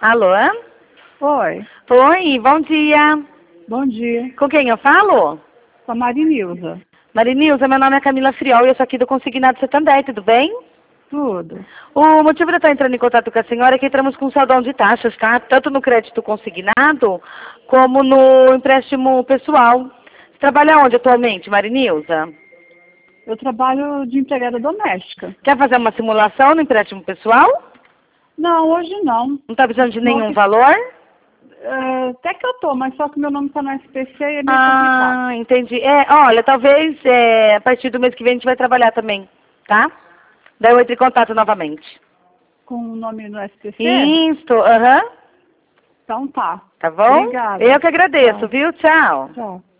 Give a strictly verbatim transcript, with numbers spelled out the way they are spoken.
Alô? Oi, Oi, bom dia. bom dia. Com quem eu falo? Sou a Marinilza. Marinilza, meu nome é Camila Friol e eu sou aqui do Consignado Santander, tudo bem? Tudo. O motivo de eu estar entrando em contato com a senhora é que entramos com um saldão de taxas, tá? Tanto no crédito consignado, como no empréstimo pessoal. Você trabalha onde atualmente, Marinilza? Eu trabalho de empregada doméstica. Quer fazer uma simulação no empréstimo pessoal? Não, hoje não. Não está precisando de nenhum Não, valor? é, até que eu tô, mas só que meu nome tá no S P C e é meio complicado. Ah, entendi. É, olha, talvez é, a partir do mês que vem a gente vai trabalhar também, tá? Daí eu entro em contato novamente. Com o nome no S P C? Isso, aham. Então tá. Tá bom? Obrigada. Eu que agradeço, Tchau. viu? Tchau. Tchau.